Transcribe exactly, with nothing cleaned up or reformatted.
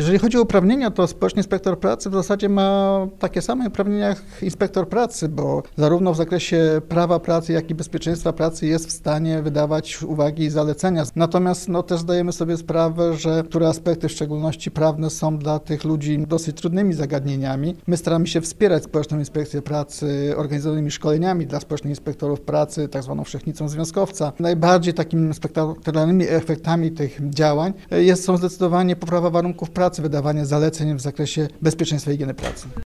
Jeżeli chodzi o uprawnienia, to społeczny inspektor pracy w zasadzie ma takie same uprawnienia jak inspektor pracy, bo zarówno w zakresie prawa pracy, jak i bezpieczeństwa pracy jest w stanie wydawać uwagi i zalecenia. Natomiast no, też zdajemy sobie sprawę, że niektóre aspekty, w szczególności prawne, są dla tych ludzi dosyć trudnymi zagadnieniami. My staramy się wspierać społeczną inspekcję pracy organizowanymi szkoleniami dla społecznych inspektorów pracy, tak zwaną wszechnicą związkowca. Najbardziej takimi spektakularnymi efektami tych działań jest, są zdecydowanie poprawa warunków pracy, wydawanie zaleceń w zakresie bezpieczeństwa i higieny pracy.